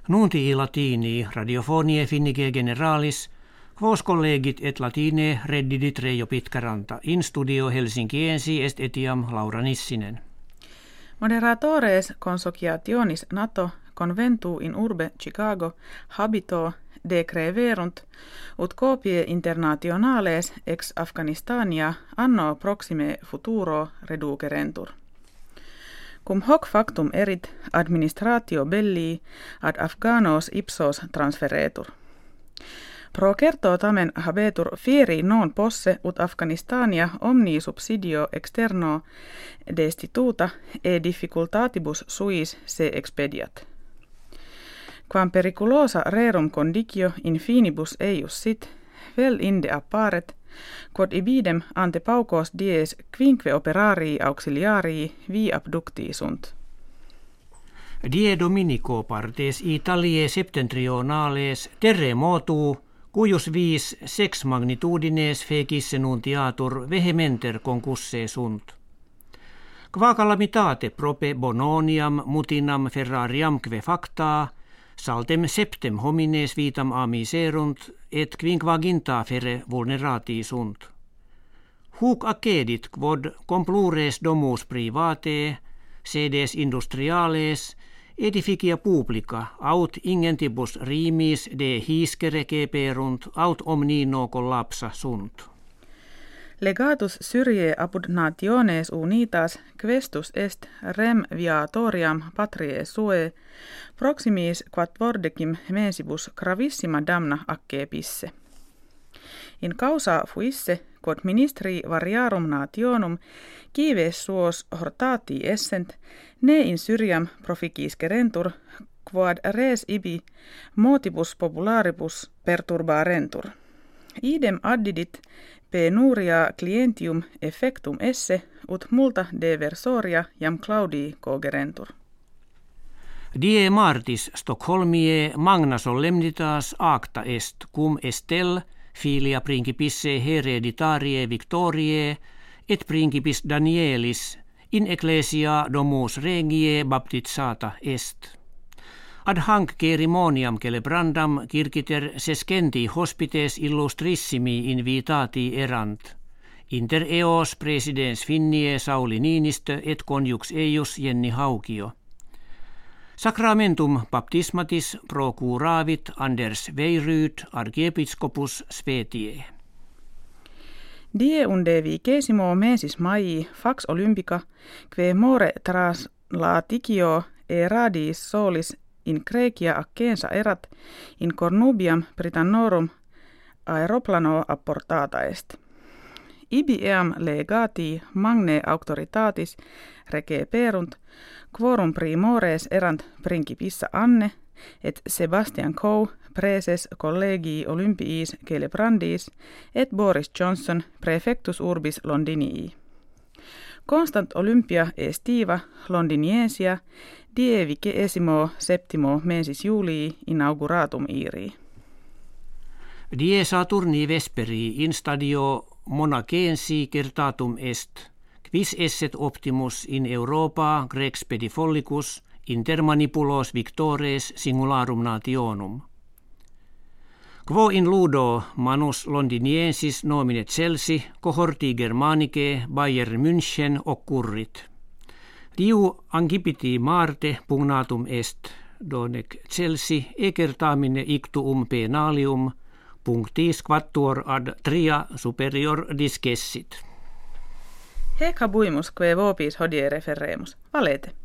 Nuntii latini radiofonie finnige generalis, quos collegit et latine reddidit Reijo Pitkaranta, in studio Helsinkiensi est etiam Laura Nissinen. Moderatores consociationis NATO conventu in urbe Chicago habito decreverunt ut copie internationales ex Afganistania anno proxime futuro reducerentur. Cum hoc factum erit administratio belli ad Afganos ipsos transferetur. Procerto tamen habetur fieri non posse ut Afganistania omni subsidio externo destituta e difficultatibus suis se expediat. Quam periculosa rerum condicio in finibus eius sit, vel inde apparet, quod ibidem ante paucos dies quinque operarii auxiliarii vi abducti sunt. Die Dominico partes Italiae septentrionales terremotu cuius vis sex magnitudines fecisse nuntiatur vehementer concusse sunt. Qua calamitate prope bononiam mutinam ferrariamque facta, saltem septem homines vitam amiserunt, et quinquaginta fere vulnerati sunt. Huc accedit quod complures domus private, sedes industriales, edificia publica, aut ingentibus rimis de hiscere ceperunt, aut omnino collapsa sunt. Legatus Syriae apud nationes unitas questus est rem viatoriam patriae sue, proximis quattuordecim mensibus gravissima damna accepisse. In causa fuisse, quod ministri variarum nationum cives suos hortati essent, ne in Syriam proficiscerentur, quod res ibi motibus popularibus perturbarentur. Idem addidit penuria clientium effectum esse, ut multa deversoria jam Claudii cogerentur. Die martis Stockholmie magna solemnitas acta est, cum estel filia principisse hereditarie Victoriae et principis Danielis in ecclesia domus regie baptizata est. Ad hanc ceremoniam celebrandam circiter sescenti hospites illustrissimi invitati erant, inter eos presidens Finnie Sauli Niinistö et conjux eius Jenni Haukio. Sacramentum baptismatis procuravit Anders Weiryd archiepiscopus Svetiae. Die undevicesimo mensis Maii fax olympica, que more translaticio e radiis solis in Graecia accensa erat, in Cornubiam Britannorum aeroplano apportata est. Ibi eam legati magne auctoritatis receperunt, quorum primores erant principissa Anne, et Sebastian Coe, praeses collegii Olympiis celebrandis, et Boris Johnson, praefectus urbis Londinii. Constant Olympia estiva Londiniensia die 27 mensis Julii inauguratum irii. Die Saturni vesperi in stadio Monacensi certatum est, quis esset optimus in Europa Grex pedifollicus inter manipulos victores singularum nationum. Quo in ludo manus Londiniensis nomine Chelsea cohorti Germanicae Bayern München occurrit. Diu angipiti Marte pugnatum est, donec Chelsea ecertamine ictuum penalium punctis quattuor ad tria superior discessit. Hec habuimus que vobis hodie referemus. Valete.